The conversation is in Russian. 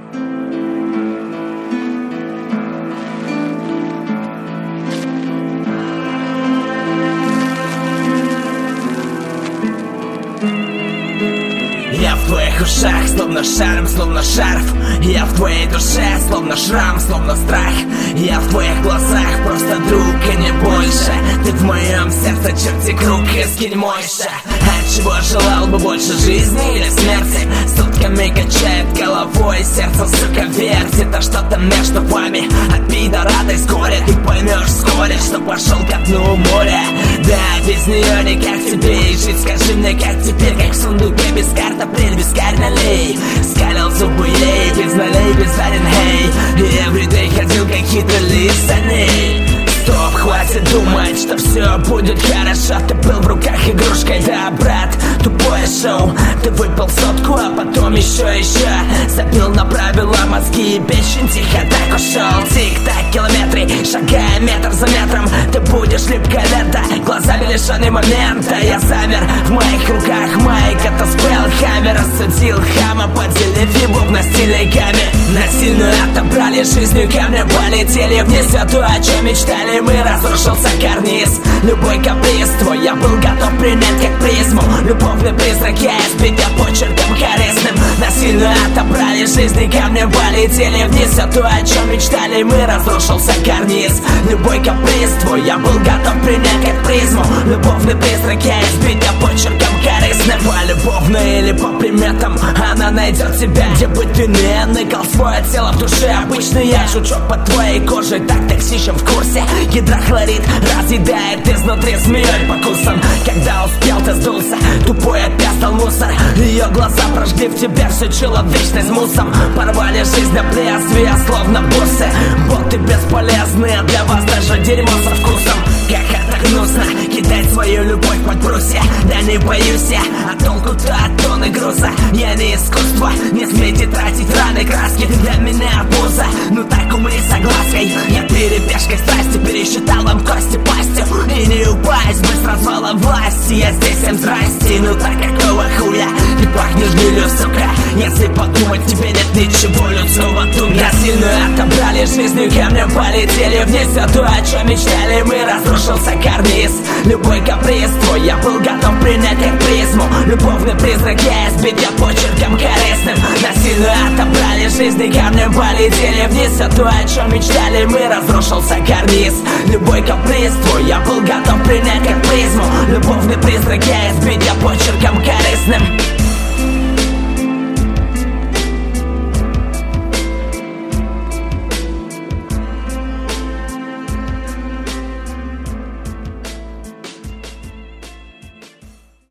Я в твоих ушах, словно шарм, словно шарф. Я в твоей душе, словно шрам, словно страх. Я в твоих глазах, просто друг и не больше. Ты в моем сердце, черти круг и скинь мой шаг. От чего желал бы больше жизни или смерти? Сутками качает головой, сердце, сука, вертит. А что-то между вами, отбей до радость горе. Ты поймешь вскоре, что пошел ко дну моря. Да, без нее никак тебе и жить. Скажи мне, как теперь, как в сундуке без карт, апрель без карнолей. Скалил зубы ей, без налей, без Фаренгейт. И everyday ходил как хитрый лисаней. Стоп, хватит думать, что все будет хорошо. Ты был в руках игрушкой, да, брат, тупое шоу. Ты выпил сотку, а потом еще забил на правила мозги и печень. Тихо так ушел, тик-так, километры, шагая метр за метром. Ты будешь липкая лента, глазами лишенный момента. Я замер, в моих руках майк, это спеллхаммер. Рассудил хама, поделив ебук на стиле гамме. Насильно отобрали жизнью камня, полетели вниз. Все то, о чем мечтали мы, разрушился карниз. Любой каприз твой я был готов принять как призму. Любовный призрак я избить почерком корыстным. Насильно отобрали жизни камнем, полетели вниз. Все то, о чем мечтали мы, разрушился карниз. Любой каприз твой я был готов принять как призму. Любовный призрак я избить почерком корыстным. Полюбовно или по приметам она найдет тебя, где бы ты ни ныкал свое тело в душе. Обычный я жучок под твоей кожей, так токсичен в курсе. Гидрохлорид разъедает изнутри змеей по курсам. Когда успел, ты сдулся, тупой опять стал мусор. Ее глаза прожгли в тебе всю человечность мусом. Порвали жизнь на лезвие, словно бусы. Боты бесполезны, для вас даже дерьмо со вкусом. Как это гнусно, кидать свою любовь под брусья. Да не боюсь я, а толку-то от тонны груза. Я не искусство, не смейте тратить раны краски. Для меня обуза, ну так умри соглаской. Я перебежкой страсти пересчитал вам кости пастью. И не упасть бы с развалом власти. Я здесь всем здрасте, ну так какого хуя ты пахнешь гнилью, сука. Если подумать, тебе нет ничего людского туга. Насильно отобрали жизнью камнем, полетели вниз. Все то, о чем мечтали мы, разрушился карниз. Любой каприз твой я был готов принять как призму. Любовный призрак я избить почерком корыстным. Насильно отобрали жизни камнем, полетели вниз. Все то, о чем мечтали мы, разрушился карниз. Любой каприз твой я был готов принять как призму. Любовный призрак я избить почерком корыстным.